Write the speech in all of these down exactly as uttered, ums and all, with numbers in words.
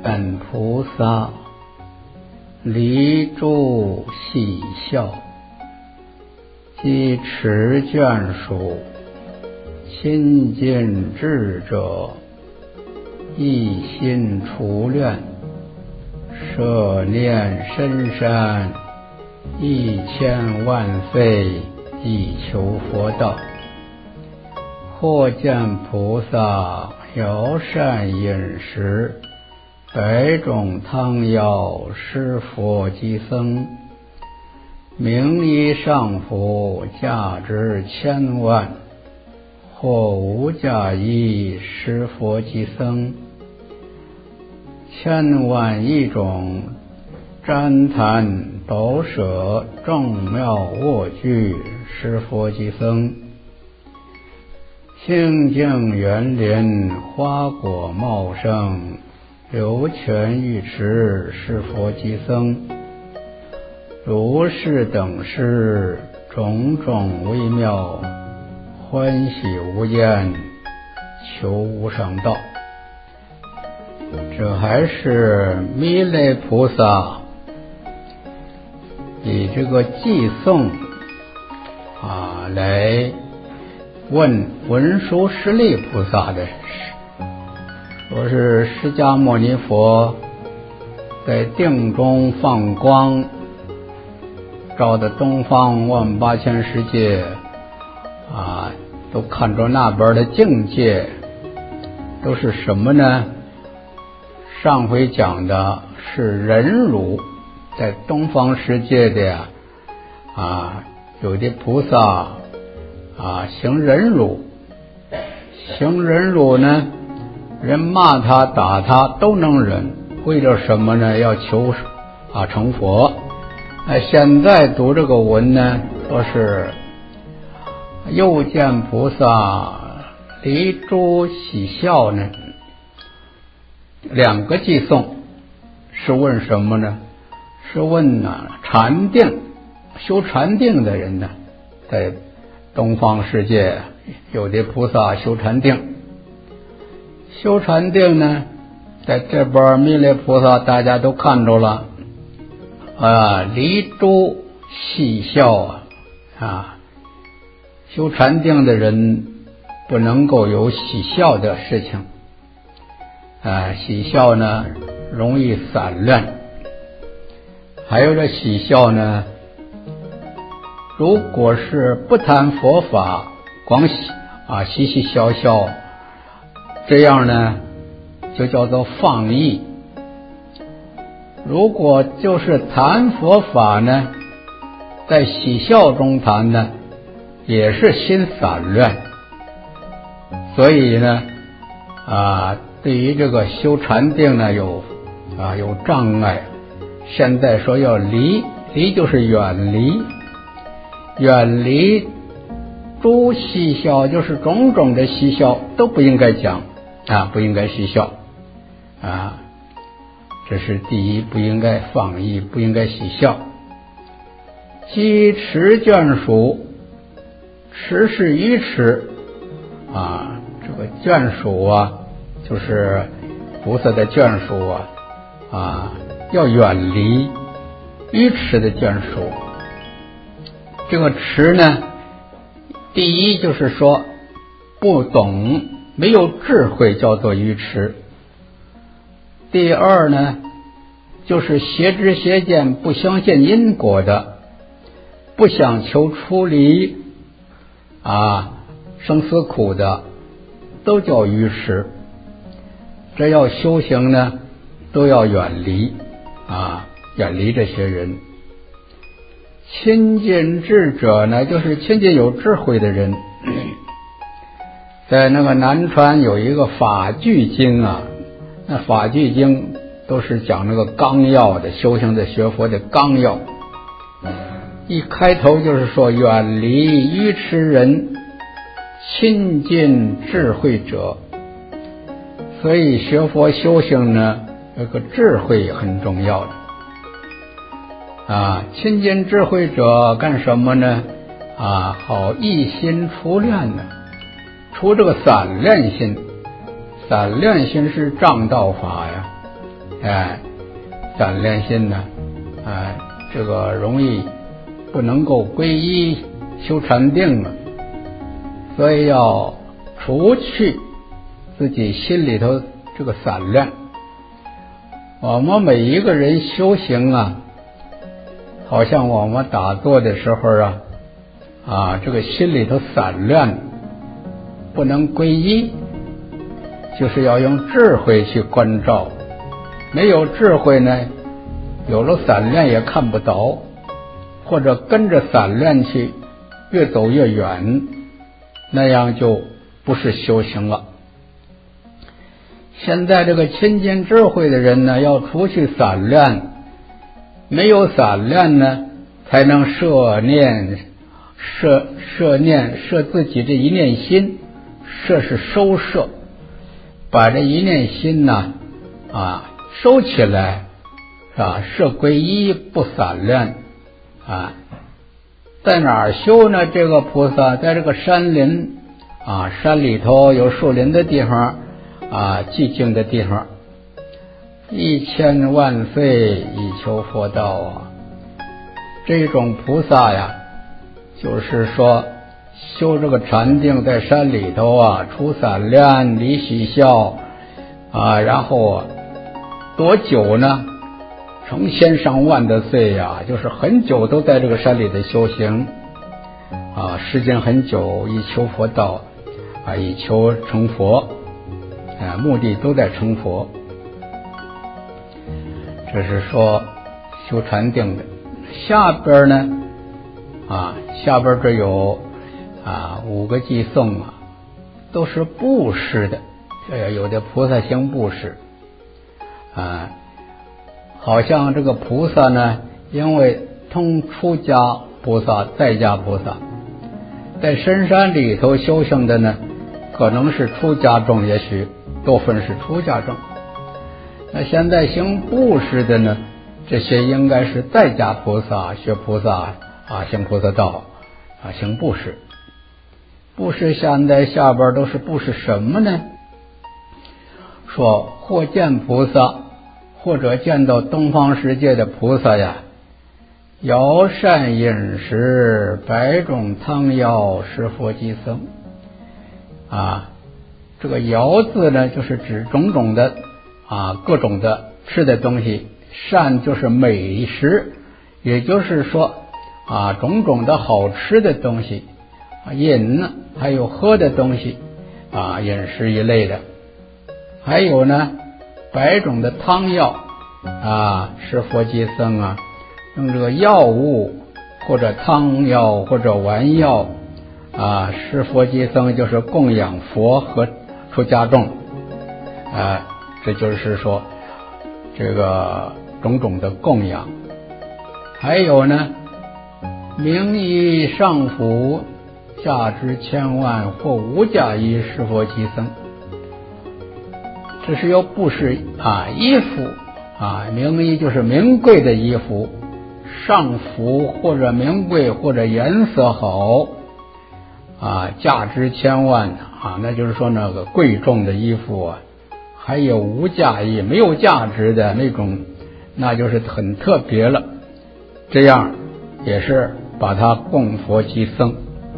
本菩萨离诸喜笑，积持眷属，亲近智者，一心除恋，摄念深山，一千万岁以求佛道。或见菩萨摇扇饮食，百种汤药施佛及僧，名衣上服价值千万，或无价衣施佛及僧，千万一种旃檀宝舍众妙卧具施佛及僧，清净园林花果茂盛，流泉浴池施佛及僧，如是等事种种微妙，欢喜无厌，求无上道。这还是弥勒菩萨以这个偈颂啊来问文殊师利菩萨的事，说是释迦牟尼佛在定中放光，照的东方万八千世界啊，都看着那边的境界都是什么呢？上回讲的是忍辱，在东方世界的呀啊，有的菩萨啊行忍辱，行忍辱呢，人骂他打他都能忍，为了什么呢？要求啊成佛。那现在读这个文呢，说是又见菩萨离诸喜笑呢，两个偈颂是问什么呢？是问呢禅定，修禅定的人呢，在东方世界有的菩萨修禅定，修禅定呢，在这边弥勒菩萨大家都看着了啊，离诸喜笑啊啊，修禅定的人不能够有喜笑的事情啊，喜笑呢容易散乱，还有这喜笑呢，如果是不谈佛法，光喜啊嘻嘻笑笑，这样呢就叫做放逸。如果就是谈佛法呢，在喜笑中谈呢，也是心散乱。所以呢啊，对于这个修禅定呢有啊有障碍。现在说要离，离就是远离，远离诸喜笑，就是种种的喜笑都不应该讲啊，不应该喜笑啊，这是第一，不应该放逸，不应该喜笑。积持眷属，持是愚痴啊，这个眷属啊，就是菩萨的眷属啊啊，要远离愚痴的眷属。这个痴呢，第一就是说不懂，没有智慧，叫做愚痴。第二呢，就是邪知邪见，不相信因果的，不想求出离啊生死苦的，都叫愚痴。这要修行呢，都要远离啊，远离这些人。亲近智者呢，就是亲近有智慧的人。在那个南传有一个法句经啊，那法句经都是讲那个纲要的，修行的学佛的纲要。一开头就是说远离愚痴人，亲近智慧者。所以学佛修行呢，这个智慧很重要的啊，亲近智慧者干什么呢？啊，好一心除乱呢，除这个散乱心。散乱心是障道法呀， 哎，散乱心呢，哎，这个容易不能够皈依修禅定了，所以要除去自己心里头这个散乱。我们每一个人修行啊，好像我们打坐的时候啊，啊，这个心里头散乱，不能皈依，就是要用智慧去关照。没有智慧呢，有了散乱也看不着，或者跟着散乱去越走越远，那样就不是修行了。现在这个亲近智慧的人呢，要除去散乱，没有散乱呢，才能摄念摄摄念摄自己这一念心，摄是收摄，把这一念心呢啊收起来，是吧？摄归一，不散乱啊。在哪儿修呢？这个菩萨在这个山林啊，山里头有树林的地方啊，寂静的地方，一千万岁以求佛道啊。这种菩萨呀，就是说修这个禅定，在山里头啊，除散乱，离喜笑啊，然后啊多久呢？成千上万的岁呀、啊，就是很久都在这个山里的修行啊，时间很久，以求佛道啊，以求成佛啊，目的都在成佛。这是说修禅定的。下边呢啊，下边这有啊五个偈颂啊，都是布施的。呃，有的菩萨行布施啊，好像这个菩萨呢，因为通出家菩萨、在家菩萨，在深山里头修行的呢，可能是出家众，也许多分是出家众。那现在行布施的呢，这些应该是在家菩萨，学菩萨啊，行菩萨道啊，行布施。布施现在下边都是布施什么呢？说或见菩萨，或者见到东方世界的菩萨呀，肴膳饮食，百种汤药，施佛及僧啊。这个肴字呢，就是指种种的啊各种的吃的东西，膳就是美食，也就是说啊种种的好吃的东西，饮呢还有喝的东西啊，饮食一类的，还有呢百种的汤药啊，施佛及僧啊，用这个药物或者汤药或者丸药啊，施佛及僧就是供养佛和出家众啊，这就是说这个种种的供养。还有呢名医上服，价值千万或无价衣，施佛及僧。这是要布施啊衣服啊，名衣就是名贵的衣服，上服或者名贵或者颜色好啊，价值千万啊，那就是说那个贵重的衣服啊。还有无价衣，没有价值的那种，那就是很特别了，这样也是把它供佛及僧。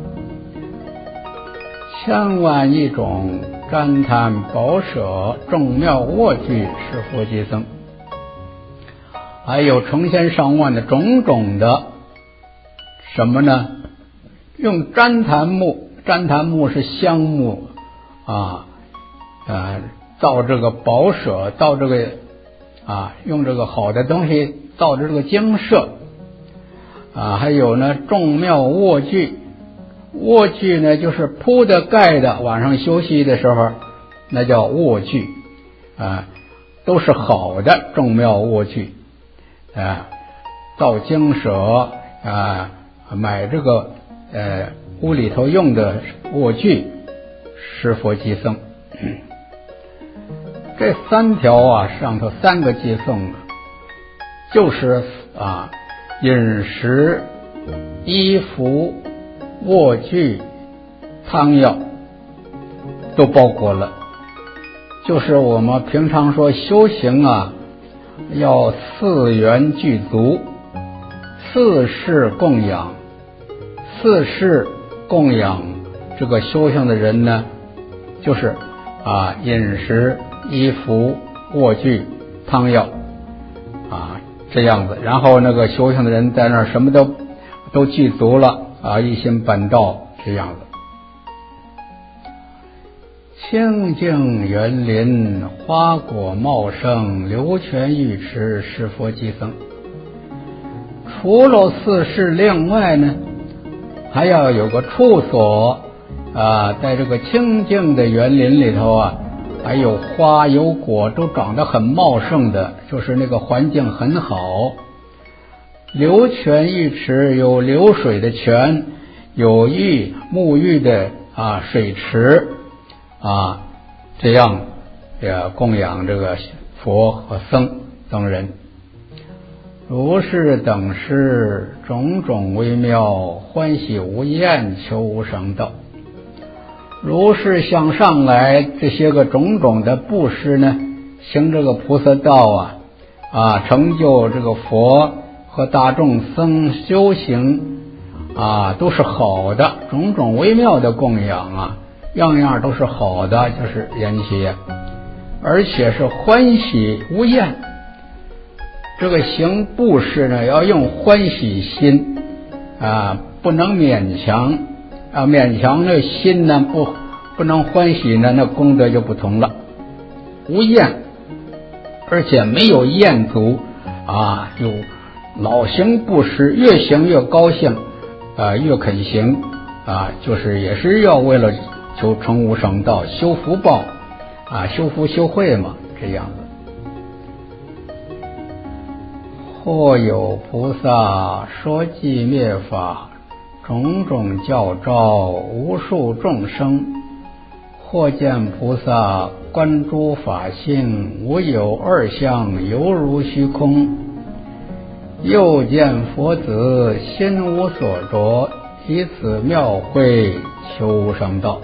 千万一种旃檀宝舍，众妙卧具，施佛及僧。还有成千上万的种种的什么呢？用旃檀木，旃檀木是香木啊，呃，造这个宝舍，造这个啊，用这个好的东西造这个精舍啊。还有呢，众妙卧具，卧具呢就是铺的盖的，晚上休息的时候那叫卧具啊，都是好的众妙卧具啊。造精舍啊，买这个呃屋里头用的卧具，施佛及僧。这三条啊，上头三个偈颂啊，就是啊饮食、衣服、卧具、汤药都包括了。就是我们平常说修行啊要四缘具足，四事供养。四事供养这个修行的人呢，就是啊饮食、衣服、卧具、汤药啊这样子。然后那个修行的人在那儿什么都都具足了啊，一心本道这样子。清净园林，花果茂盛，流泉浴池，是佛即僧。除了四事，另外呢还要有个处所啊，在这个清净的园林里头啊，还有花有果，都长得很茂盛的，就是那个环境很好。流泉浴池，有流水的泉，有浴沐浴的啊水池啊，这样也供养这个佛和僧等人。如是等事，种种微妙，欢喜无厌，求无上道。如是向上来，这些个种种的布施呢，行这个菩萨道啊，啊，成就这个佛和大众僧修行啊，都是好的，种种微妙的供养啊，样样都是好的，就是缘起，而且是欢喜无厌。这个行布施呢，要用欢喜心啊，不能勉强啊，勉强那心呢不不能欢喜呢，那功德就不同了。无厌，而且没有厌足啊，有老行布施，越行越高兴啊，越肯行啊，就是也是要为了求成无上道，修福报啊，修福修慧嘛，这样子。或有菩萨说寂灭法，种种教招，无数众生。或见菩萨观诸法性，无有二相，犹如虚空。又见佛子心无所着，以此妙慧求无上道。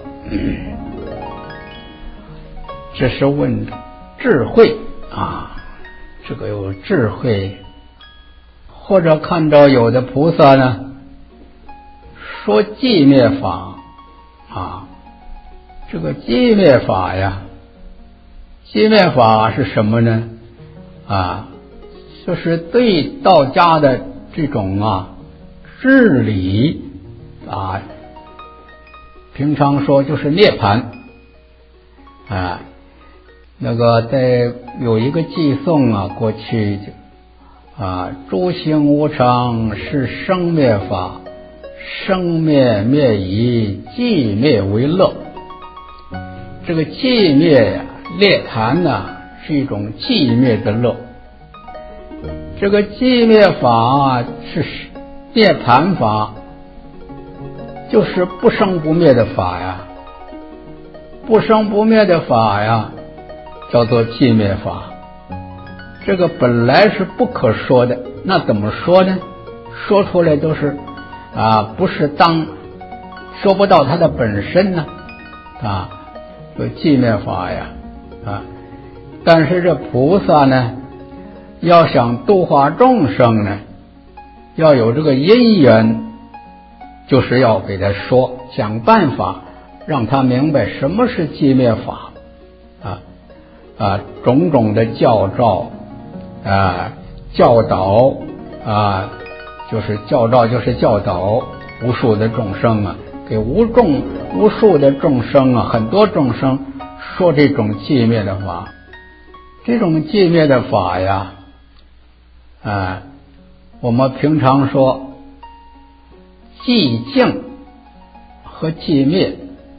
这是问智慧啊，这个有智慧。或者看到有的菩萨呢说寂灭法啊，这个寂灭法呀，寂灭法是什么呢？啊，就是对道家的这种啊治理啊，平常说就是涅槃啊。那个在有一个寄颂啊，过去啊，诸行无常是生灭法，生灭灭以寂灭为乐。这个寂灭呀，涅槃呢是一种寂灭的乐。这个寂灭法是涅槃法，就是不生不灭的法呀，不生不灭的法呀，叫做寂灭法。这个本来是不可说的，那怎么说呢？说出来都是啊，不是当说不到它的本身呢啊，有寂灭法呀啊。但是这菩萨呢，要想度化众生呢，要有这个因缘，就是要给他说，想办法让他明白什么是寂灭法啊啊，种种的教召啊，教导啊，就是教召，就是教导无数的众生啊，给无众无数的众生啊，很多众生说这种寂灭的法。这种寂灭的法呀，啊，我们平常说寂静和寂灭。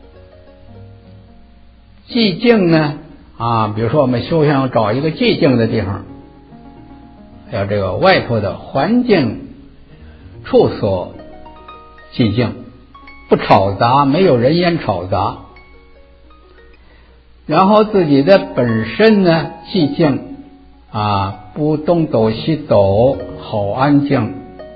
寂静呢啊，比如说我们修行要找一个寂静的地方，要这个外头的环境处所寂静，不吵杂，没有人烟吵杂。然后自己的本身呢寂静啊，不东走西走，好安静。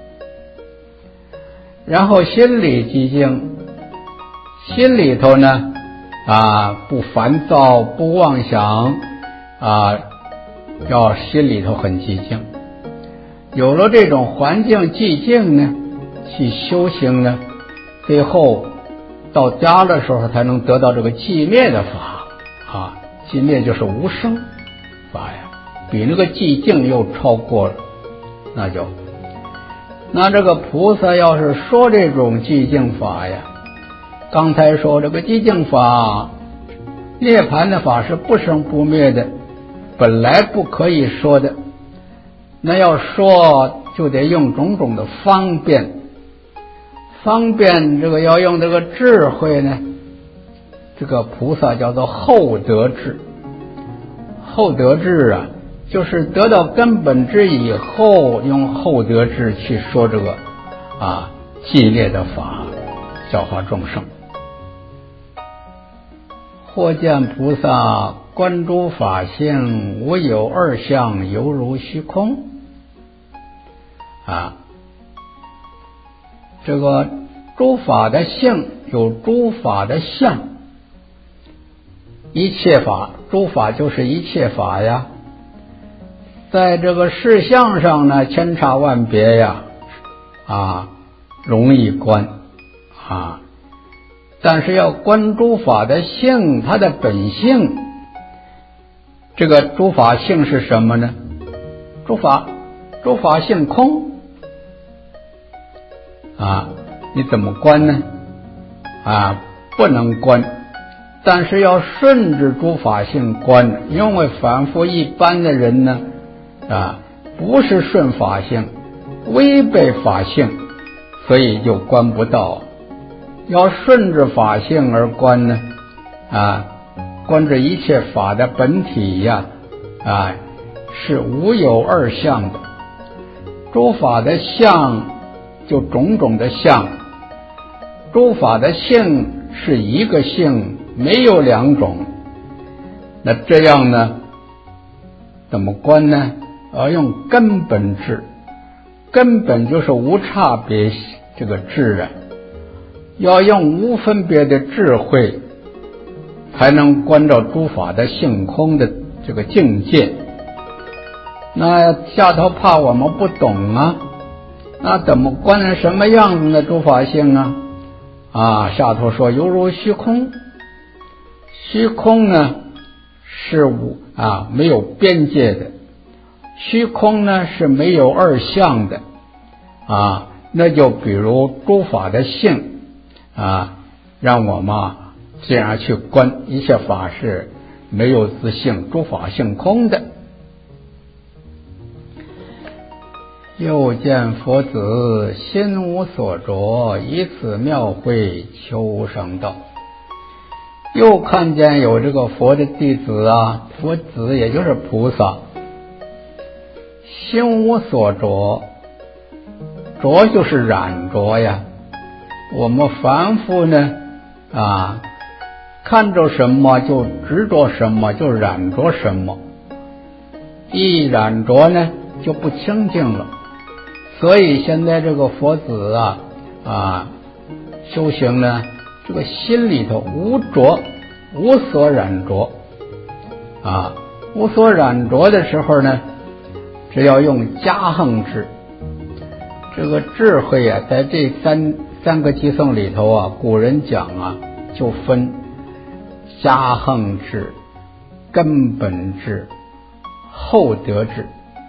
然后心里寂静，心里头呢啊不烦躁，不妄想啊， 要心里头很寂静。有了这种环境寂静呢，去修行呢，最后到家的时候才能得到这个寂灭的法啊。寂灭就是无生法呀，比那个寂静又超过了。那就那这个菩萨要是说这种寂静法呀，刚才说这个寂静法，涅槃的法是不生不灭的，本来不可以说的，那要说就得用种种的方便，方便这个要用这个智慧呢，这个菩萨叫做后得智。后得智啊，就是得到根本智以后，用后得智去说这个啊寂灭的法，教化众生。或见菩萨观诸法性，无有二相，犹如虚空。啊，这个诸法的性有诸法的相，一切法，诸法就是一切法呀。在这个事相上呢，千差万别呀，啊，容易观啊。但是要观诸法的性，它的本性，这个诸法性是什么呢？诸法，诸法性空啊，你怎么观呢？啊，不能观。但是要顺着诸法性观，因为凡夫一般的人呢，啊，不是顺法性，违背法性，所以就观不到。要顺着法性而观呢，啊，观着一切法的本体呀，啊，是无有二相的。诸法的相就种种的相，诸法的性是一个性，没有两种。那这样呢，怎么观呢？要用根本智，根本就是无差别这个智啊。要用无分别的智慧，才能观照诸法的性空的这个境界。那下头怕我们不懂啊，那怎么观成什么样子的诸法性啊？啊，下头说犹如虚空，虚空呢是无啊没有边界的，虚空呢是没有二相的啊。那就比如诸法的性。啊，让我们啊这样去观一切法是没有自性，诸法性空的。又见佛子心无所着，以此妙慧求无上道。又看见有这个佛的弟子啊，佛子也就是菩萨，心无所着，着就是染着呀。我们凡夫呢啊，看着什么就执着什么，就染着什么，一染着呢就不清净了。所以现在这个佛子啊啊修行呢，这个心里头无着，无所染着啊，无所染着的时候呢，只要用加横智。这个智慧啊，在这三三个偈颂里头啊，古人讲啊，就分加横智、根本智、后得智。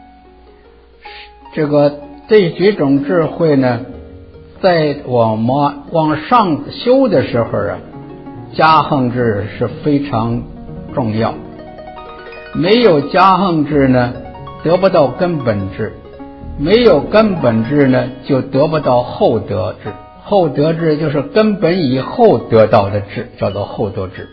这个这几种智慧呢，在我们往上修的时候啊，加横智是非常重要。没有加横智呢，得不到根本智；没有根本智呢，就得不到后得智。后得智就是根本以后得到的智，叫做后得智。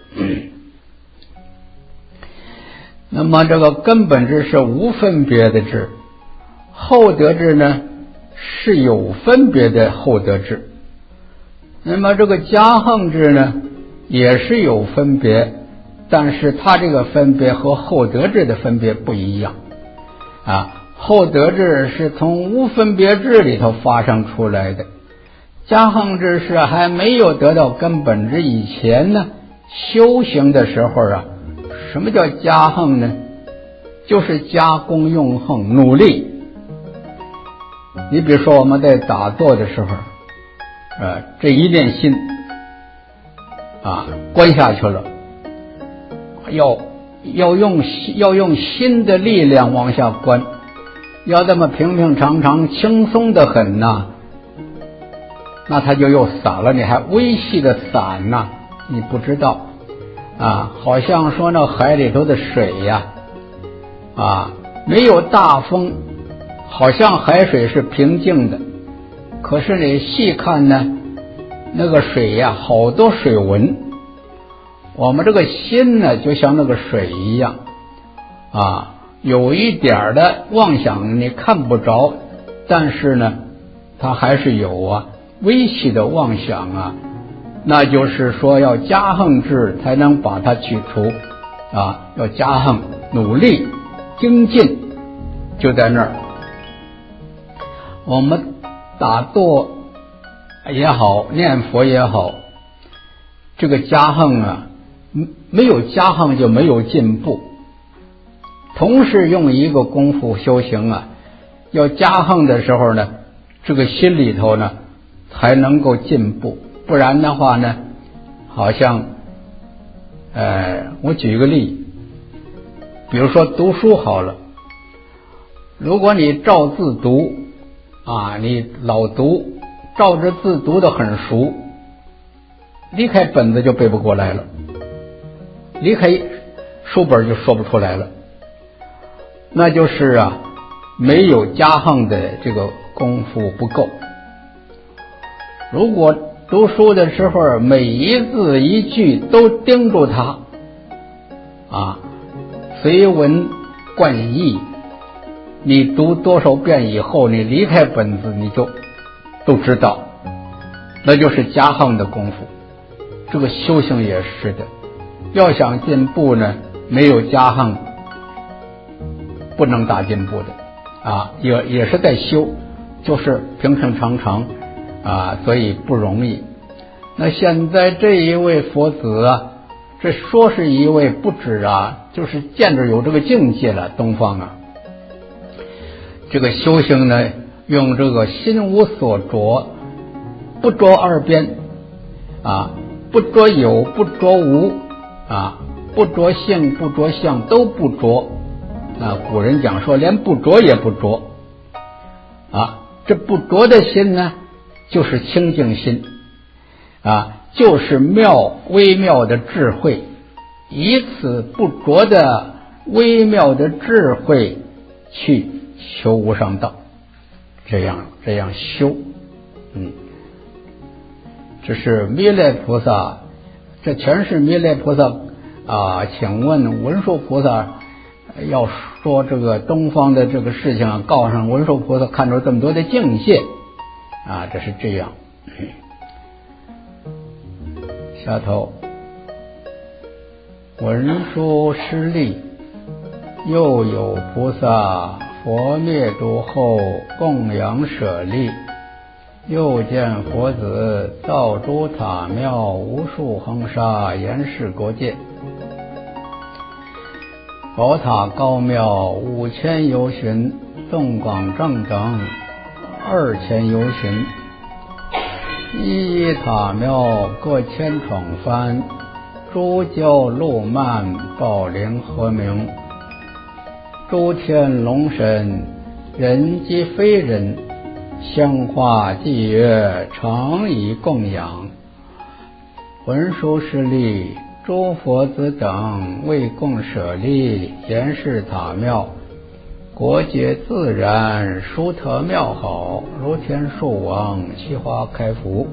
那么这个根本智是无分别的智，后得智呢是有分别的后得智。那么这个加横智呢也是有分别，但是它这个分别和后得智的分别不一样啊。后得智是从无分别智里头发生出来的，加横智是还没有得到根本智以前呢，修行的时候啊。什么叫加横呢？ 就是加功用横努力。你比如说我们在打坐的时候，呃，这一念心啊观下去了，要要用要用心的力量往下观，要这么平平常常轻松的很呐、啊，那它就又散了，你还微细的散呐、啊，你不知道啊，好像说那海里头的水呀啊，没有大风，好像海水是平静的，可是你细看呢，那个水呀好多水纹。我们这个心呢就像那个水一样啊，有一点的妄想你看不着，但是呢它还是有啊，微细的妄想啊，那就是说要加横志才能把它去除啊，要加横努力精进，就在那儿。我们打坐也好，念佛也好，这个加横啊，没有加横就没有进步。同时用一个功夫修行啊，要加横的时候呢，这个心里头呢才能够进步，不然的话呢，好像呃，我举一个例，比如说读书好了，如果你照字读啊，你老读，照着字读得很熟，离开本子就背不过来了，离开书本就说不出来了，那就是啊，没有加横的这个功夫不够。如果读书的时候每一字一句都盯住它啊，随文贯意，你读多少遍以后，你离开本子你就都知道，那就是加横的功夫。这个修行也是的，要想进步呢，没有加横不能大进步的啊，也也是在修，就是平平常常啊，所以不容易。那现在这一位佛子啊，这说是一位不止啊，就是见着有这个境界了，东方啊，这个修行呢，用这个心无所着，不着二边啊，不着有，不着无啊，不着性，不着相，都不着啊。古人讲说，连不着也不着啊。这不着的心呢，就是清净心啊，就是妙微妙的智慧，以此不着的微妙的智慧去求无上道，这样这样修，嗯，这是弥勒菩萨，这全是弥勒菩萨啊。请问文殊菩萨要说这个东方的这个事情啊，告上文殊菩萨看出这么多的境界啊，这是这样。下头文殊师利，又有菩萨佛灭度后供养舍利，又见佛子造诸塔庙，无数恒沙严饰国界，宝塔高庙五千由旬，纵广正等二千由旬，一一塔庙各千闯幡，诸教路漫宝铃和鸣，诸天龙神人及非人，香花祭乐常以供养，文殊师利诸佛子等为供舍利，严饰塔庙，国界自然殊特妙好，如天树王奇花开福。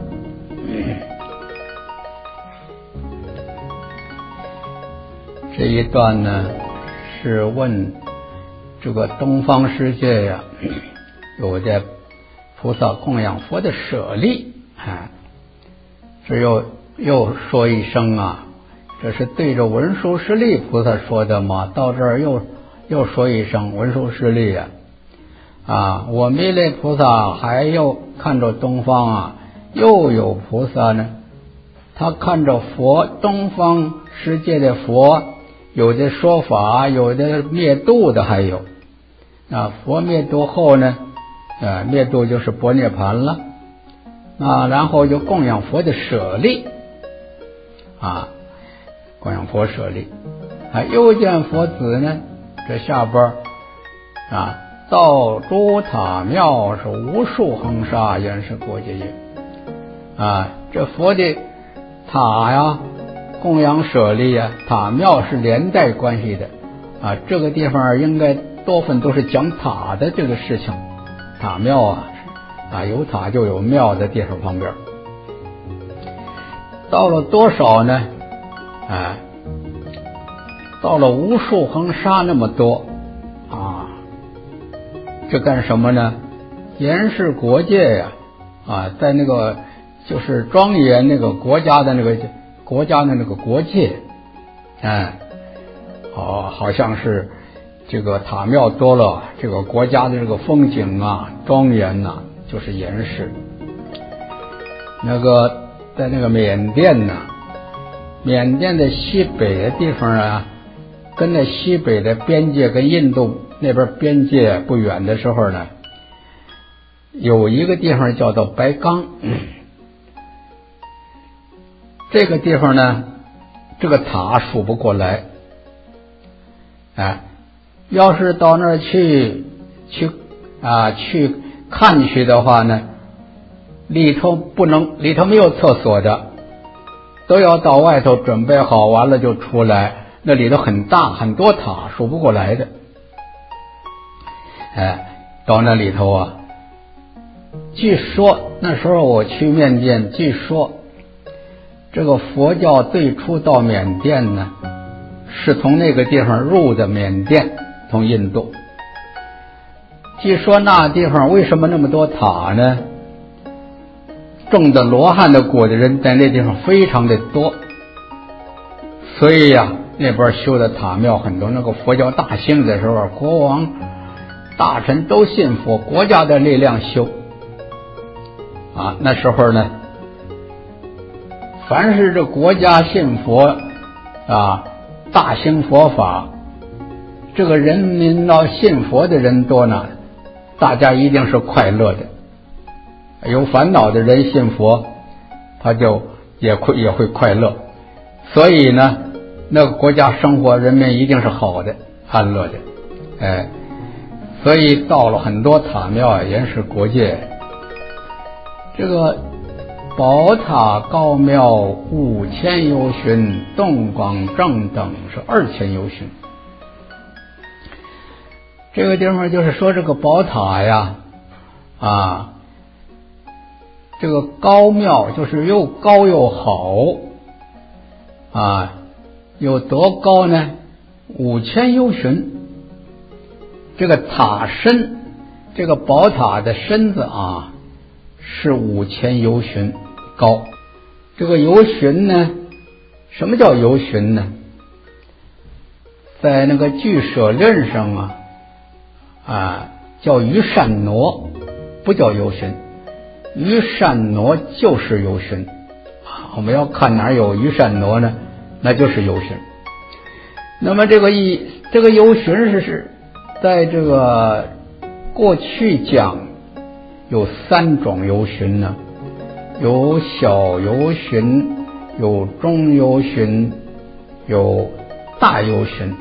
这一段呢是问这个东方世界呀，有的菩萨供养佛的舍利，哎，这又又说一声啊，这是对着文殊师利菩萨说的嘛？到这儿又又说一声文殊师利啊，啊，我弥勒菩萨还又看着东方啊，又有菩萨呢，他看着佛，东方世界的佛有的说法，有的灭度的还有。啊，佛灭度后呢，呃，灭度就是般涅盘了。啊，然后就供养佛的舍利，啊，供养佛舍利。啊，又见佛子呢，这下边啊，造诸塔庙是无数恒沙，原是国界也。啊，这佛的塔呀，供养舍利呀，塔庙是连带关系的。啊，这个地方应该多份都是讲塔的这个事情，塔庙啊。啊，有塔就有庙的地方旁边，到了多少呢？啊，到了无数恒沙那么多啊！这干什么呢？严氏国界呀，啊，在那个就是庄严那个国家的那个国家的那个国界，哎，哦，好像是这个塔庙多了，这个国家的这个风景啊，庄严呐、啊。就是严氏，那个在那个缅甸呢，缅甸的西北的地方啊，跟那西北的边界跟印度那边边界不远的时候呢，有一个地方叫做白冈，这个地方呢，这个塔数不过来，哎，要是到那儿去去啊去。看去的话呢，里头不能，里头没有厕所的，都要到外头准备好，完了就出来。那里头很大，很多塔，数不过来的。哎，到那里头啊，据说那时候我去缅甸，据说这个佛教最初到缅甸呢，是从那个地方入的缅甸，从印度。据说那地方为什么那么多塔呢？种的罗汉的果的人在那地方非常的多，所以呀、啊，那边修的塔庙很多。那个佛教大兴的时候，国王大臣都信佛，国家的力量修啊。那时候呢，凡是这国家信佛啊，大兴佛法，这个人民要信佛的人多呢，大家一定是快乐的。有烦恼的人信佛，他就也会也会快乐。所以呢，那个国家生活人民一定是好的、安乐的。哎，所以到了很多塔庙啊，严氏国界。这个宝塔高庙五千由旬，洞广正等是二千由旬。这个地方就是说这个宝塔呀，啊，这个高庙就是又高又好啊，有多高呢？五千由旬。这个塔身，这个宝塔的身子啊，是五千由旬高。这个由旬呢，什么叫由旬呢？在那个俱舍论上啊。啊，叫于善挪，不叫由旬。于善挪就是由旬啊。我们要看哪有于善挪呢？那就是由旬。那么这个一这个由旬是是在这个过去讲有三种由旬呢，有小由旬，有中由旬，有大由旬。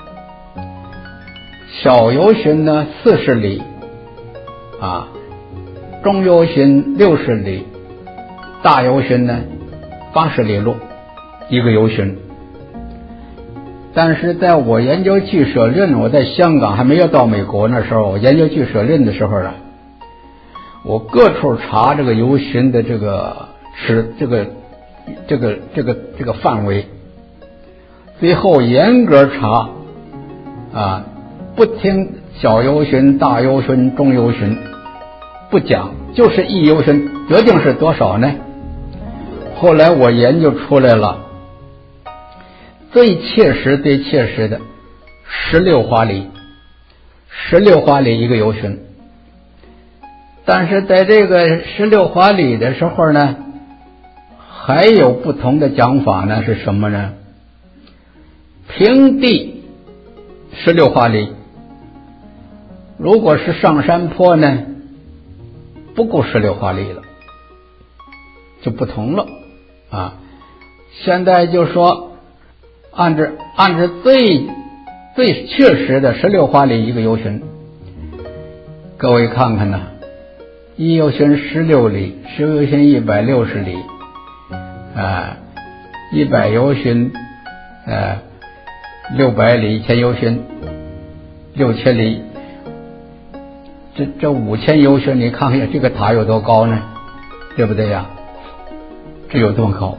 小由旬呢四十里啊，中由旬六十里，大由旬呢八十里路一个由旬。但是在我研究俱舍论，我在香港还没有到美国那时候，我研究俱舍论的时候啊，我各处查这个由旬的这个尺这个这个这个这个范围，最后严格查啊。不听小由旬、大由旬、中由旬，不讲，就是一由旬，究竟是多少呢？后来我研究出来了，最切实、最切实的十六华里，十六华里一个由旬。但是在这个十六华里的时候呢，还有不同的讲法呢，是什么呢？ 平地十六华里，如果是上山坡呢，不够十六华里了，就不同了啊。现在就说按照按照最最确实的十六华里一个游巡，各位看看呢，一游巡十六里，十游巡一百六十里，啊，一百游巡，呃，六百里，一千游巡六千里，这这五千游巡，你看看这个塔有多高呢？对不对呀？这有多高？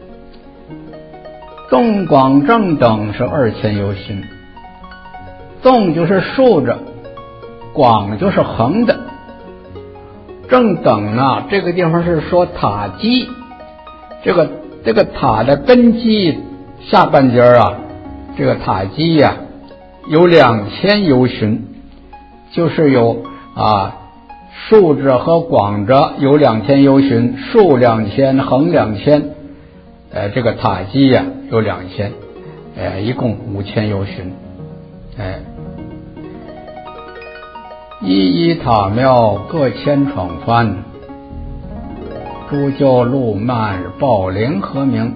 纵广正等是二千游巡，纵就是竖着，广就是横的，正等啊，这个地方是说塔基，这个这个塔的根基下半截啊，这个塔基呀、啊、有两千游巡，就是有啊竖着和广着有两千游巡，竖两千，横两千，呃，这个塔基呀、啊、有两千，呃，一共五千游巡，哎。一一塔庙各千闯幡，诸教路漫报灵和鸣。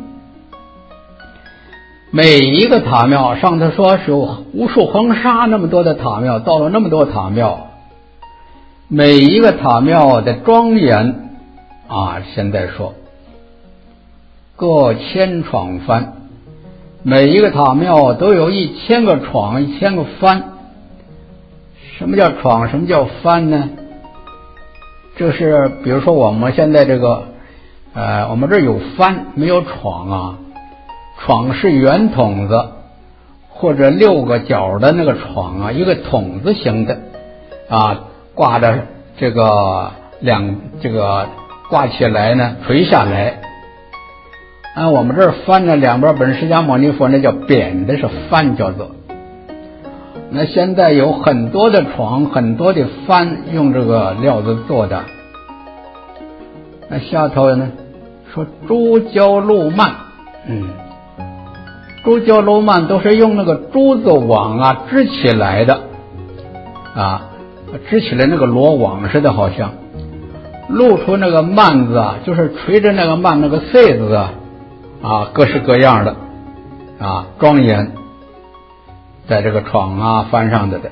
每一个塔庙，上头说是有无数恒沙那么多的塔庙，造了那么多塔庙，每一个塔庙的庄严啊，现在说各千闯幡，每一个塔庙都有一千个闯，一千个幡。什么叫闯？什么叫幡呢？就是比如说我们现在这个，呃，我们这有幡，没有闯啊。闯是圆筒子或者六个角的那个闯啊，一个筒子形的啊，挂着这个两这个挂起来呢，垂下来。按我们这儿幡呢，两边本释迦牟尼佛那叫扁的是幡，叫做。那现在有很多的床，很多的幡用这个料子做的。那下头呢说珠胶路幔，嗯，珠胶路幔都是用那个珠子网啊织起来的啊，织起来那个罗网似的，好像露出那个幔子啊，就是垂着那个幔那个穗子啊，啊，各式各样的啊，庄严。在这个床啊翻上的的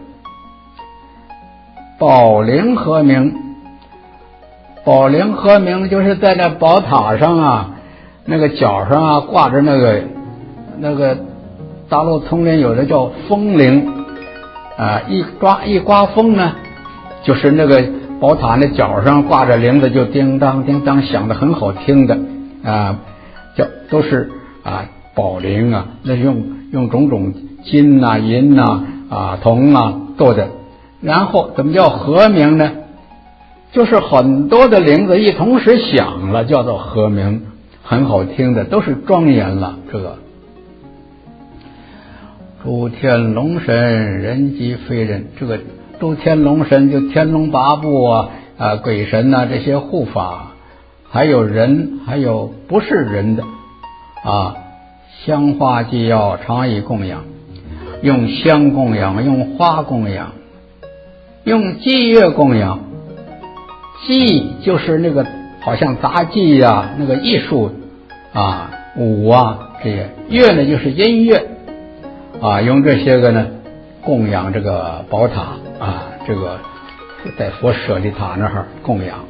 宝灵和鸣，宝灵和鸣就是在那宝塔上啊，那个角上啊挂着那个那个大陆丛林有的叫风铃啊，一刮一刮风呢，就是那个宝塔那角上挂着铃子就叮当叮当响的很好听的啊，叫都是啊宝铃啊，那是用用种种金呐、啊、银呐、啊、啊铜啊做的。然后怎么叫和鸣呢？就是很多的铃子一同时响了，叫做和鸣，很好听的，都是庄严了。这个诸天龙神人及非人，这个诸天龙神就天龙八部啊、啊鬼神呐、啊、这些护法，还有人，还有不是人的啊，香花祭药常以供养，用香供养，用花供养，用祭乐供养。祭就是那个好像杂技呀、啊，那个艺术啊，舞啊，这些乐呢就是音乐啊，用这些个呢供养这个宝塔啊，这个在佛舍利塔那儿供养。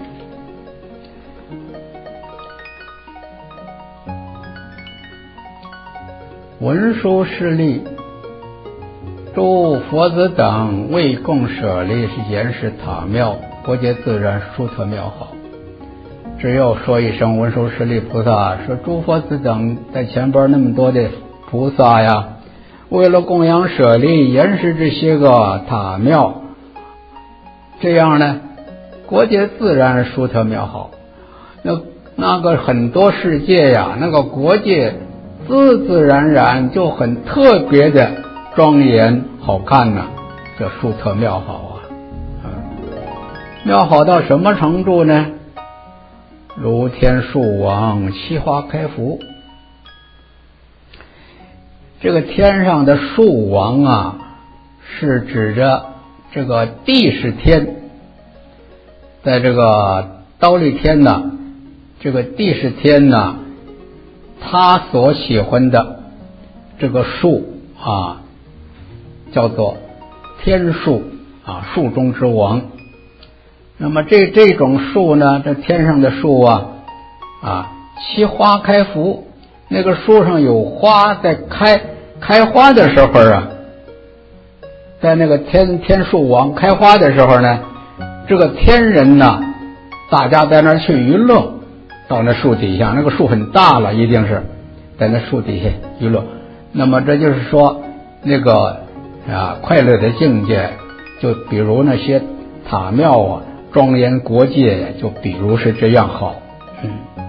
文殊师利诸佛子等为供舍利是严实塔庙，国界自然殊特妙好。只要说一声文殊师利菩萨，说诸佛子等在前边那么多的菩萨呀，为了供养舍利严实这些个塔庙，这样呢国界自然殊特妙好。那那个很多世界呀，那个国界自自然然就很特别的庄严好看呐、啊，叫殊特妙好啊。嗯，妙好到什么程度呢？如天树王，奇花开福。 这个天上的树王啊，是指着这个地是天，在这个忉利天呢，这个地是天呢，他所喜欢的这个树啊，叫做天树啊，树中之王。那么这这种树呢，这天上的树啊啊，其花开福，那个树上有花在开开花的时候啊，在那个天天树王开花的时候呢，这个天人呢，大家在那儿去娱乐，到那树底下，那个树很大了，一定是在那树底下娱乐。那么这就是说那个啊快乐的境界，就比如那些塔庙啊，庄严国界，就比如是这样好。嗯，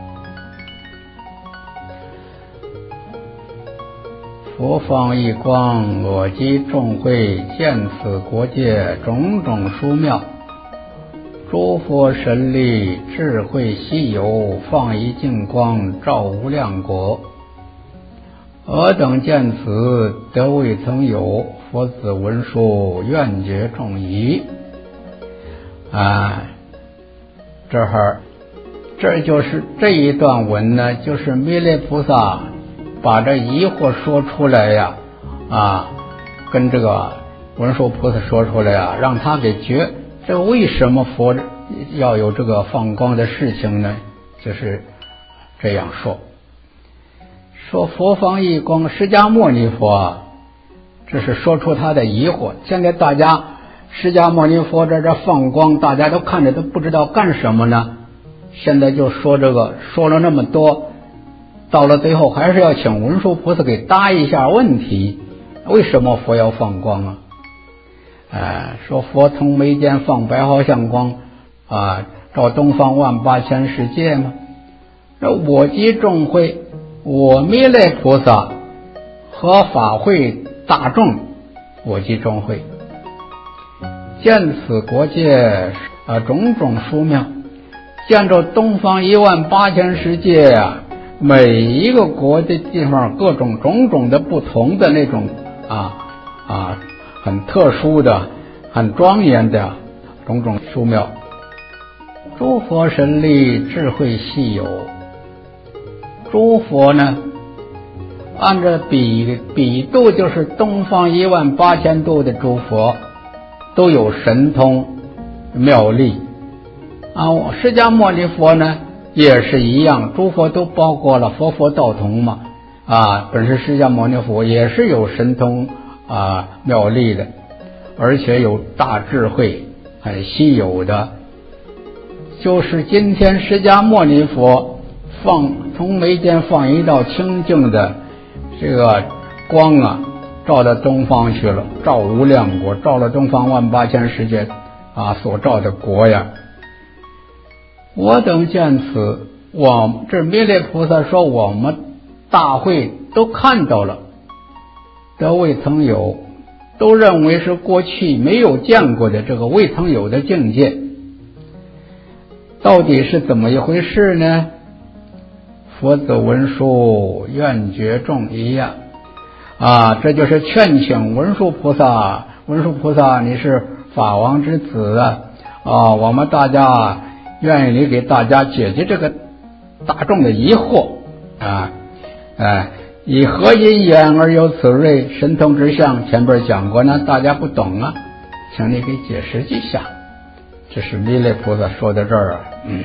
佛放一光，我及众会，见此国界种种殊妙。诸佛神力，智慧稀有，放一净光，照无量国。尔等见此，得未曾有，佛子文殊，愿解众疑。啊，这儿这就是这一段文呢，就是弥勒菩萨把这疑惑说出来呀，啊，跟这个文殊菩萨说出来呀，让他给觉。这为什么佛要有这个放光的事情呢？就是这样说，说佛放一光，释迦牟尼佛啊，这是说出他的疑惑。现在大家释迦牟尼佛在这放光，大家都看着都不知道干什么呢。现在就说这个，说了那么多，到了最后还是要请文殊菩萨给答一下问题，为什么佛要放光啊？呃，说佛从眉间放白毫相光啊，照东方万八千世界嘛。那我及众会，我弥勒菩萨和法会大众，我及众会，见此国界啊种种殊妙，见着东方一万八千世界啊，每一个国的地方各种种种的不同的那种啊啊很特殊的很庄严的种种殊妙。诸佛神力，智慧稀有。诸佛呢，按照比比度，就是东方一万八千度的诸佛都有神通妙力啊。释迦牟尼佛呢也是一样，诸佛都包括了，佛佛道同嘛啊。本是释迦牟尼佛也是有神通啊妙力的，而且有大智慧，很稀有的。就是今天释迦牟尼佛放从眉间放一道清净的这个光啊，照到东方去了，照无量国，照了东方万八千世界啊所照的国呀。我等见此，我这弥勒菩萨说我们大会都看到了，都未曾有，都认为是过去没有见过的这个未曾有的境界。到底是怎么一回事呢？佛子文殊，愿觉众疑呀！啊，这就是劝请文殊菩萨，文殊菩萨你是法王之子啊，啊，我们大家愿意你给大家解决这个大众的疑惑啊，哎，以何因缘而有此瑞神通之相？前边讲过呢，大家不懂啊，请你给解释一下。这是弥勒菩萨说到这儿啊，嗯。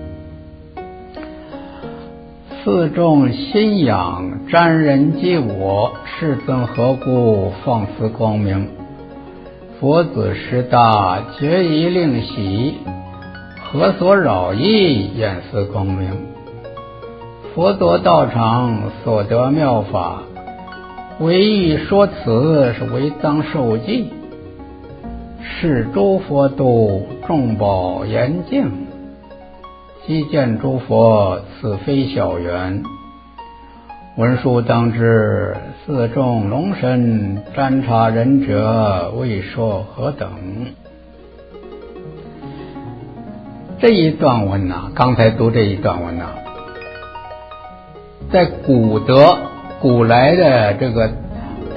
四众心仰，瞻人即我，世尊何故放此光明？佛子师大，觉疑令喜，何所扰意，掩此光明？佛陀道场所得妙法，唯欲说此，是为当受记。是诸佛度，众宝严净，悉见诸佛，此非小缘。文殊当知，四众龙神，瞻察仁者，未说何等。这一段文呐、啊，刚才读这一段文呐、啊，在古德古来的这个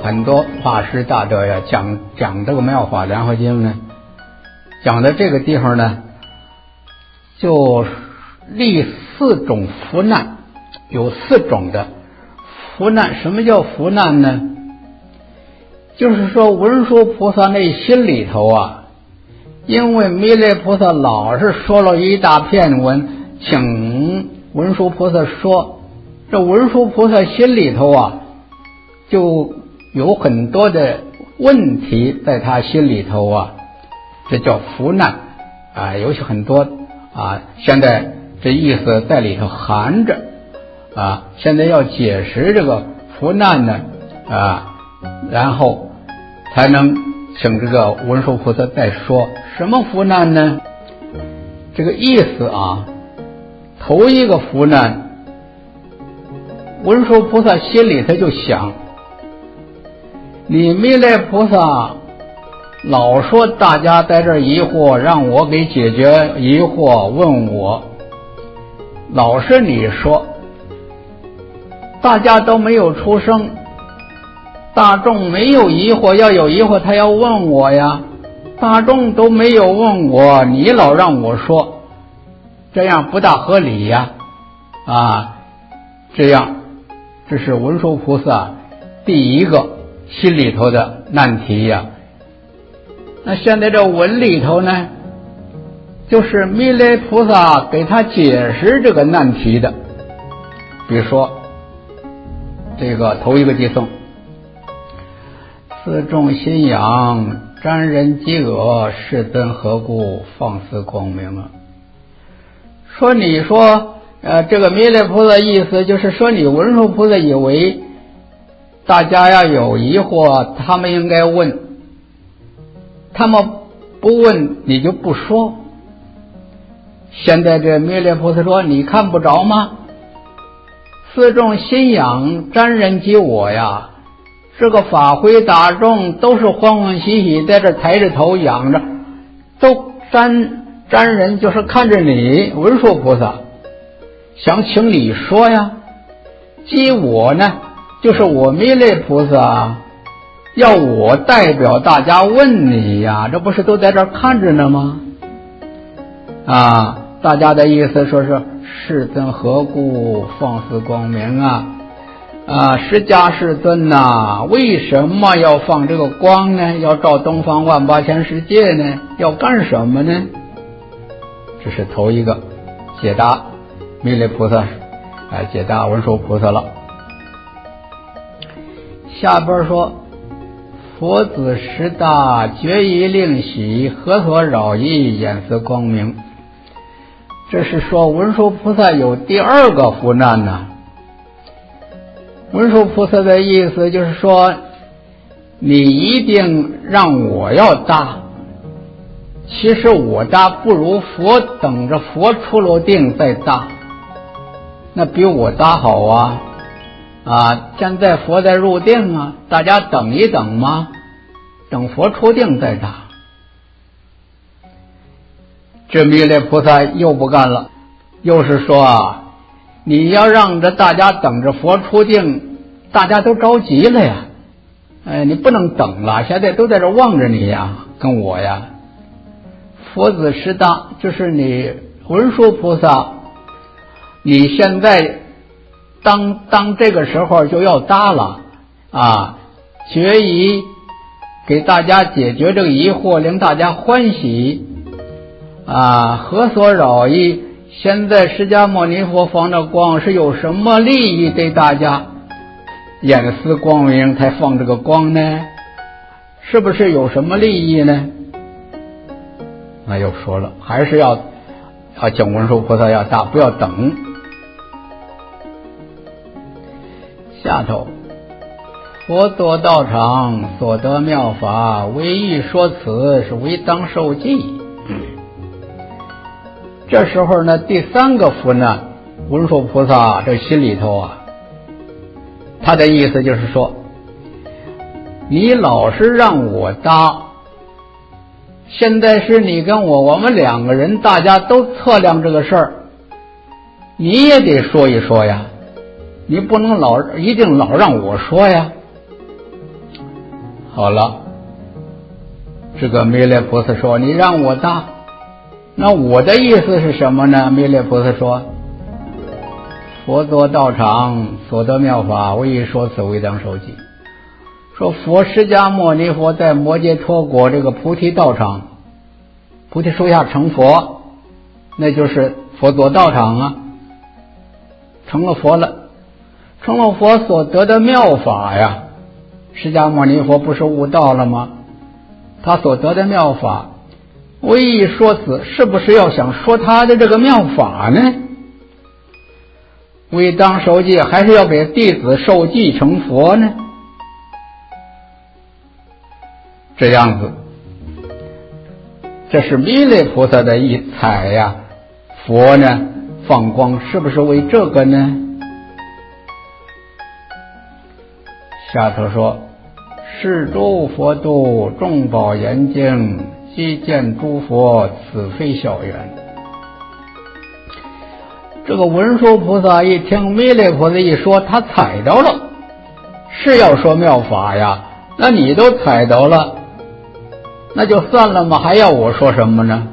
很多法师大德呀讲讲这个妙法莲华经呢，讲的这个地方呢，就立四种福难，有四种的福难。什么叫福难呢？就是说文殊菩萨那心里头啊，因为弥勒菩萨老是说了一大片文，请文殊菩萨说，这文殊菩萨心里头啊，就有很多的问题在他心里头啊，这叫福难啊，有很多啊，现在这意思在里头含着啊，现在要解释这个福难呢啊，然后才能请这个文殊菩萨再说什么福难呢？这个意思啊，头一个福难，文殊菩萨心里他就想，你弥勒菩萨老说大家在这疑惑，让我给解决疑惑，问我，老是你说大家都没有出声，大众没有疑惑，要有疑惑他要问我呀，大众都没有问我，你老让我说，这样不大合理呀啊，这样这是文殊菩萨第一个心里头的难题呀。那现在这文里头呢，就是弥勒菩萨给他解释这个难题的。比如说这个头一个偈颂，四众信仰沾人饥饿，世尊何故放肆光明啊？说你说呃，这个弥勒菩萨意思就是说，你文殊菩萨以为大家要有疑惑，他们应该问，他们不问你就不说。现在这弥勒菩萨说，你看不着吗？四众信仰沾人及我呀，这个法会大众都是欢欢喜喜在这抬着头仰着，都沾沾人就是看着你文殊菩萨，想请你说呀。及我呢，就是我弥勒菩萨要我代表大家问你呀，这不是都在这看着呢吗？啊，大家的意思说是世尊何故放肆光明啊？啊，释迦世尊呐、啊，为什么要放这个光呢？要照东方万八千世界呢？要干什么呢？这是头一个解答弥勒菩萨，哎，解答文殊菩萨了。下边说，佛子十大决疑令喜，何所扰意眼思光明。这是说文殊菩萨有第二个福难呢。文殊菩萨的意思就是说，你一定让我要答，其实我答不如佛等着佛出了定再答，那比我答好啊啊！现在佛在入定啊，大家等一等嘛，等佛出定再答。这弥勒菩萨又不干了，又是说啊，你要让着大家等着佛出定，大家都着急了呀，哎，你不能等了，现在都在这望着你呀，跟我呀。佛子十大就是你文殊菩萨，你现在当当这个时候就要答了啊，决疑给大家解决这个疑惑，令大家欢喜啊，何所扰意？现在释迦牟尼佛放的光是有什么利益对大家？眼思光明才放这个光呢，是不是有什么利益呢？那又说了，还是要要请文殊菩萨要答，不要等。下头佛作道场所得妙法，唯欲说此，是唯当受记。这时候呢，第三个福难，文殊菩萨这心里头啊，他的意思就是说，你老是让我答，现在是你跟我，我们两个人大家都测量这个事儿，你也得说一说呀，你不能老一定老让我说呀。 好了，这个弥勒菩萨说你让我搭，那我的意思是什么呢？弥勒菩萨说，佛作道场所得妙法，我已说此为当受记。说佛释迦牟尼佛在摩揭陀国这个菩提道场，菩提树下成佛，那就是佛作道场啊，成了佛了，成了佛所得的妙法呀。释迦牟尼佛不是悟道了吗？他所得的妙法，我一说此，是不是要想说他的这个妙法呢？为当受记，还是要给弟子受记成佛呢？这样子，这是弥勒菩萨的一采呀。佛呢放光是不是为这个呢？下头说，是诸佛度，众宝严净，悉见诸佛，此非小缘。这个文殊菩萨一听弥勒菩萨一说，他采到了，是要说妙法呀，那你都采到了，那就算了吗？还要我说什么呢？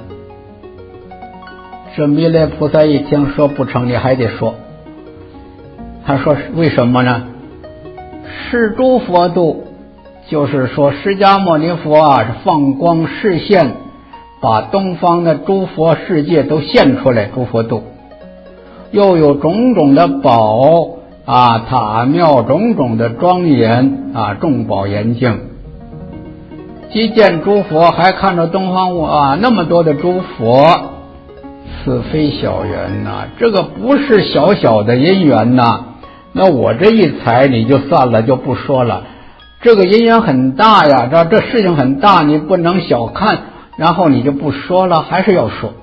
这弥勒菩萨一听说不成，你还得说。他说为什么呢？是诸佛度，就是说释迦牟尼佛啊，是放光示现，把东方的诸佛世界都现出来，诸佛度。又有种种的宝啊，塔庙种种的庄严啊，众宝严净。即见诸佛，还看着东方啊那么多的诸佛，此非小缘呐，这个不是小小的因缘呐。那我这一采你就算了，就不说了。这个因缘很大呀，这这事情很大，你不能小看，然后你就不说了，还是要说。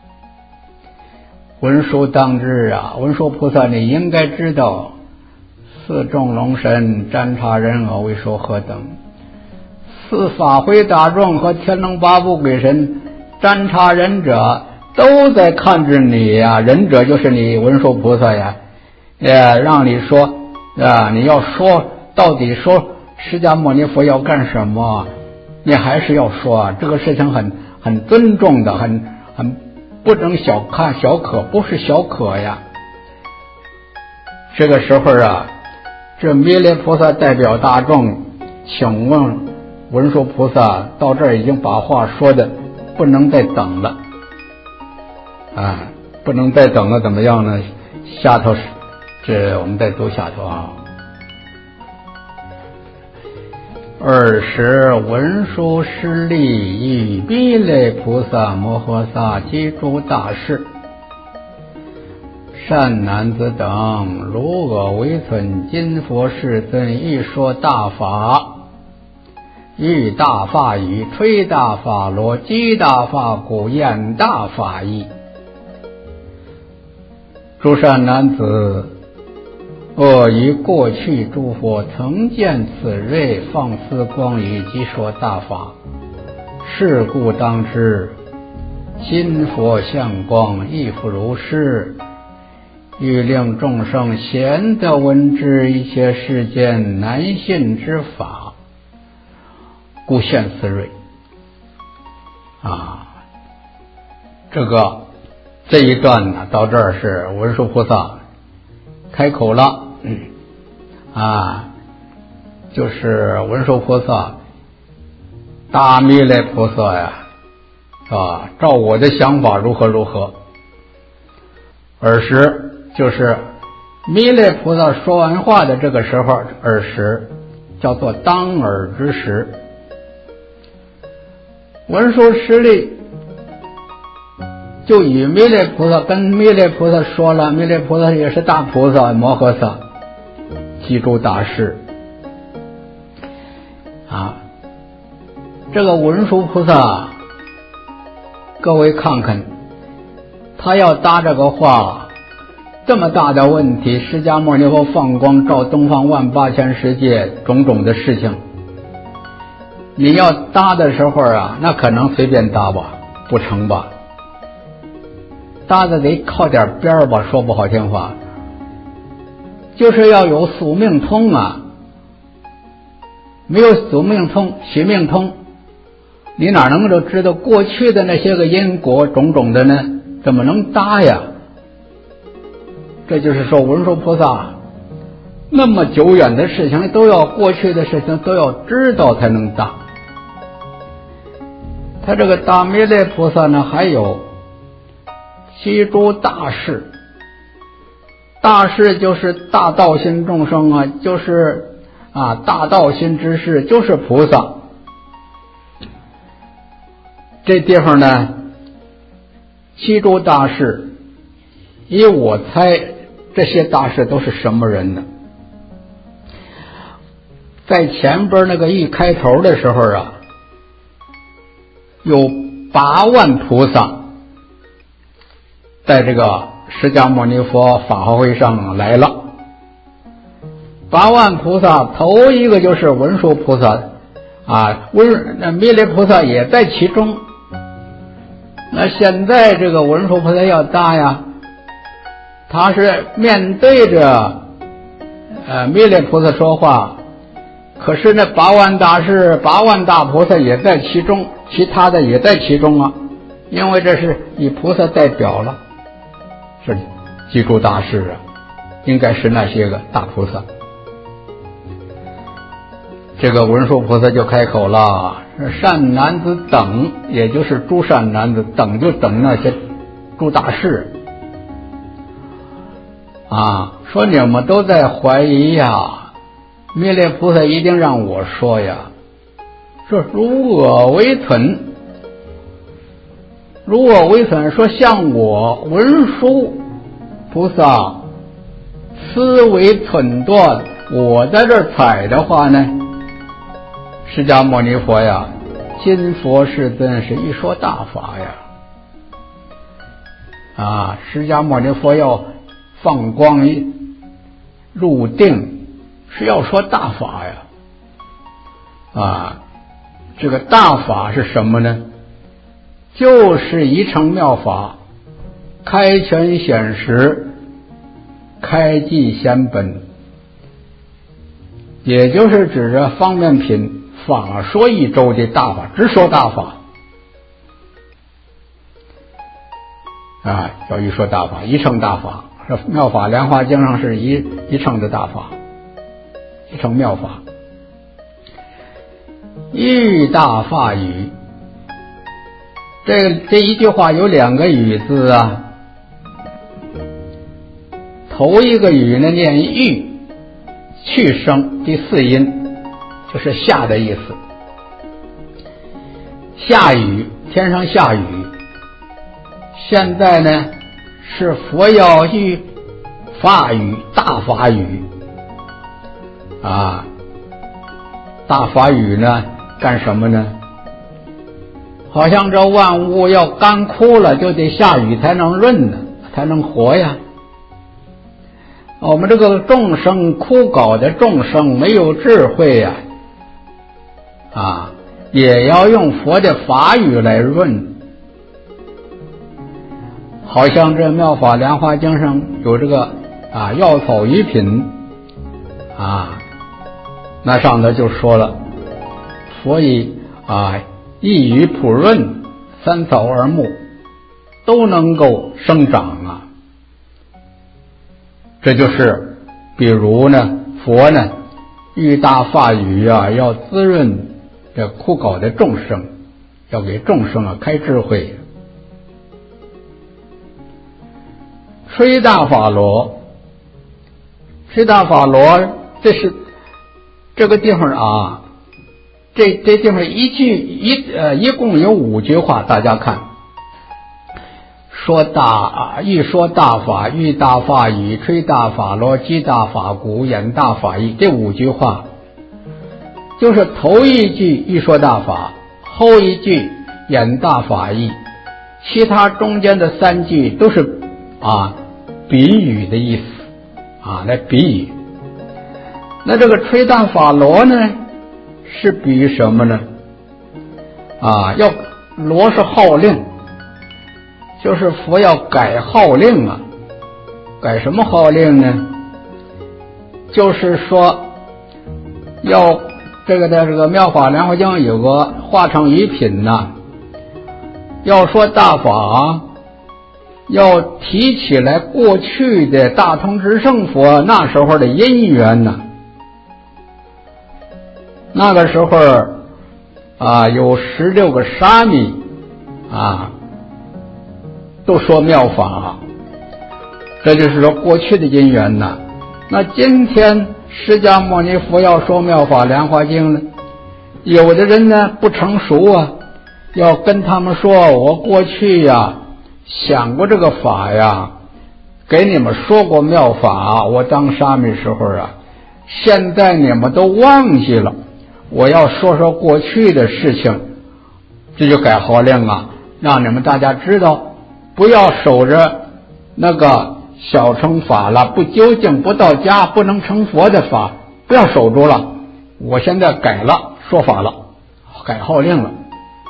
文殊当知啊，文殊菩萨你应该知道，四众龙神、占察人我为说何等，四法会大众和天龙八部鬼神、占察忍者都在看着你呀，忍者就是你文殊菩萨呀，呃，让你说啊，你要说到底说释迦牟尼佛要干什么，你还是要说啊，这个事情很很尊重的，很很不能小看小可，不是小可呀。这个时候啊，这弥勒菩萨代表大众，请问文殊菩萨到这儿已经把话说的不能再等了啊，不能再等了，怎么样呢？下头这我们再读下头啊。尔时文殊师利与弥勒菩萨摩诃萨及诸大士，善男子等，如我为存今佛世尊欲说大法，欲大法语，吹大法螺，击大法鼓，演大法义。诸善男子，我于过去诸佛曾见此瑞放丝光语，即说大法，是故当知今佛相光亦复如是，欲令众生贤得闻之一切世间难信之法，故现此瑞啊。这个这一段呢，到这儿是文殊菩萨开口了，嗯啊，就是文殊菩萨大弥勒菩萨呀，啊，照我的想法如何如何。尔时就是弥勒菩萨说完话的这个时候，尔时叫做当耳之时。文殊师利就与弥勒菩萨跟弥勒菩萨说了，弥勒菩萨也是大菩萨摩诃萨及诸大士啊。这个文殊菩萨，各位看看，他要搭这个话，这么大的问题，释迦牟尼佛放光照东方万八千世界种种的事情，你要搭的时候啊，那可能随便搭吧，不成吧？搭的得靠点边儿吧，说不好听话，就是要有宿命通啊。 没有宿命通、许命通，你哪能够知道过去的那些个因果种种的呢？怎么能搭呀？这就是说文殊菩萨那么久远的事情都要过去的事情都要知道才能搭。他这个大弥勒菩萨呢，还有七诸大士，大士就是大道心众生啊，就是啊大道心之士，就是菩萨。这地方呢，七诸大士，依我猜这些大士都是什么人呢？在前边那个一开头的时候啊，有八万菩萨在这个释迦牟尼佛法华会上来了。八万菩萨头一个就是文殊菩萨啊，文那弥勒菩萨也在其中。那现在这个文殊菩萨要搭呀，他是面对着呃弥勒菩萨说话，可是那八万大士、八万大菩萨也在其中，其他的也在其中啊，因为这是以菩萨代表了，是几诸大士啊，应该是那些个大菩萨。这个文殊菩萨就开口了，善男子等，也就是诸善男子等，就等那些诸大士啊，说你们都在怀疑呀，弥勒菩萨一定让我说呀，说如我为存，如我为存，说像我文殊菩萨思维忖断，我在这儿采的话呢，释迦牟尼佛呀，今佛世尊是一说大法呀，啊，释迦牟尼佛要放光入定，是要说大法呀，啊，这个大法是什么呢？就是一乘妙法，开权显实，开寂显本，也就是指着方便品法说一周的大法，直说大法啊，叫一说大法，一乘大法。这妙法莲华经上是一一乘的大法，一乘妙法。欲大法语，这这一句话有两个语字啊，头一个语呢念欲，去声第四音，就是下的意思。下雨，天上下雨。现在呢是佛要欲法语，大法语啊，大法语呢干什么呢？好像这万物要干枯了，就得下雨才能润呢，才能活呀。我们这个众生枯槁的众生没有智慧呀，啊，也要用佛的法语来润。好像这妙法莲华经上有这个啊药草鱼品啊，那上头就说了，佛以啊一语普润，三草二木都能够生长啊。这就是比如呢，佛呢欲大法语啊，要滋润这枯槁的众生，要给众生啊开智慧。吹大法螺，吹大法螺，这是这个地方啊，这这地方一句一呃一共有五句话，大家看，说大啊，欲说大法，欲大法语，吹大法螺，击大法鼓，演大法义，这五句话，就是头一句欲说大法，后一句演大法义，其他中间的三句都是啊比喻的意思啊，来比喻。那这个吹大法螺呢，是比喻什么呢？啊，要螺是号令，就是佛要改号令啊。改什么号令呢？就是说要这个在这个《妙法莲华经》有个化成一品呐，要说大法，要提起来过去的大通智胜佛那时候的因缘呢。那个时候啊，有十六个沙弥啊，都说妙法，这就是说过去的因缘呐。那今天释迦牟尼佛要说妙法莲华经呢，有的人呢不成熟啊，要跟他们说，我过去呀想过这个法呀，给你们说过妙法，我当沙弥时候啊，现在你们都忘记了，我要说说过去的事情，这就改号令啊，让你们大家知道，不要守着那个小乘法了，不究竟不到家不能成佛的法，不要守住了，我现在改了说法了，改号令了。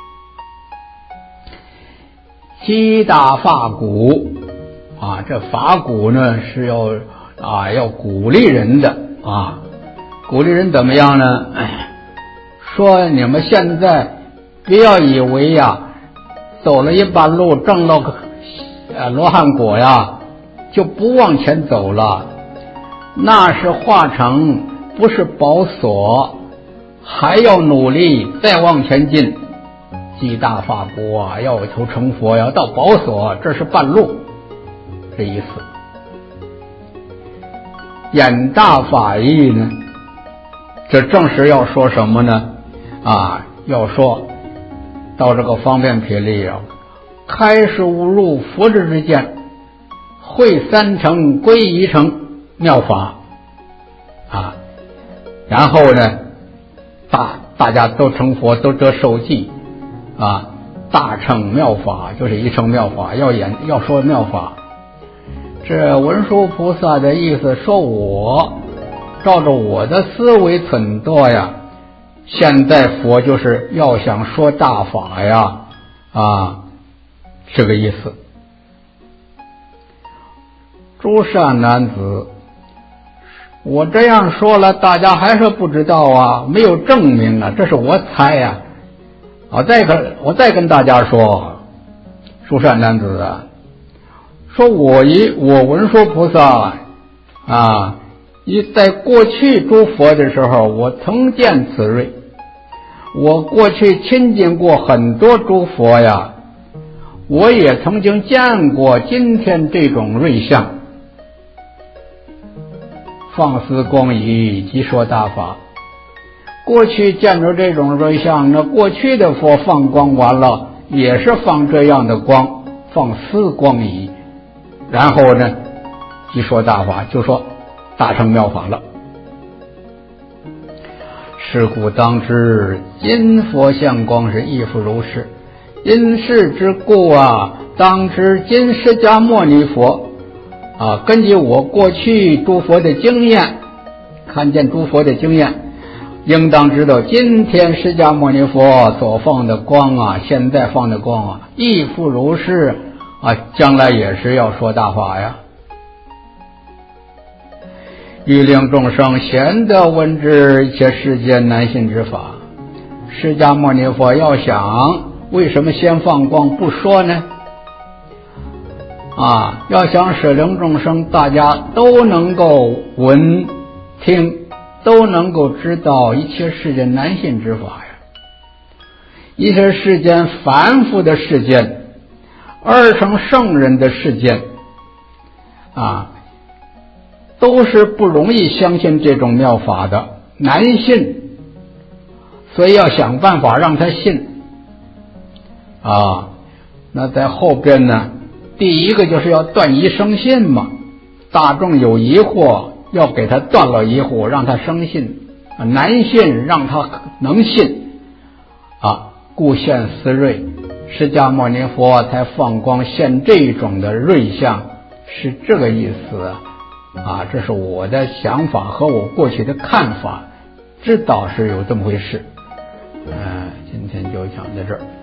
击打法鼓啊，这法鼓呢是要啊要鼓励人的啊，鼓励人怎么样呢？哎，说你们现在不要以为呀，走了一半路证了个呃罗汉果呀，就不往前走了，那是化成，不是保锁，还要努力再往前进。击大法鼓啊，要求成佛，要到保锁，这是半路，这意思。演大法义呢，这正是要说什么呢？啊，要说到这个方便品里啊，开示悟入佛智之见，会三乘归一乘妙法啊，然后呢，大大家都成佛，都得受记啊，大乘妙法就是一乘妙法，要演要说妙法。这文殊菩萨的意思说，我照着我的思维忖度呀，现在佛就是要想说大法呀，啊，这个意思。诸善男子，我这样说了，大家还是不知道啊，没有证明啊，这是我猜呀。我再跟我再跟大家说，诸善男子啊，说我以我文殊菩萨啊，以在过去诸佛的时候，我曾见此瑞，我过去亲近过很多诸佛呀，我也曾经见过今天这种瑞相。放丝光仪即说大法，过去见着这种瑞相，那过去的佛放光完了也是放这样的光，放丝光仪，然后呢即说大法，就说大乘妙法了。是故当知今佛相光是亦复如是，因是之故啊，当知今释迦牟尼佛啊，根据我过去诸佛的经验，看见诸佛的经验，应当知道今天释迦牟尼佛所放的光啊，现在放的光啊，亦复如是啊，将来也是要说大法呀。欲令众生贤得闻之一切世间难信之法，释迦牟尼佛要想为什么先放光不说呢？啊，要想使令众生大家都能够闻听，都能够知道一切世间难信之法呀，一切世间凡夫的世间，二乘圣人的世间啊，都是不容易相信这种妙法的，难信，所以要想办法让他信啊。那在后边呢，第一个就是要断疑生信嘛，大众有疑惑，要给他断了疑惑，让他生信，难信让他能信啊，故现思瑞，释迦牟尼佛才放光现这种的瑞相，是这个意思啊，这是我的想法和我过去的看法，知道是有这么回事。嗯、呃，今天就讲到这儿。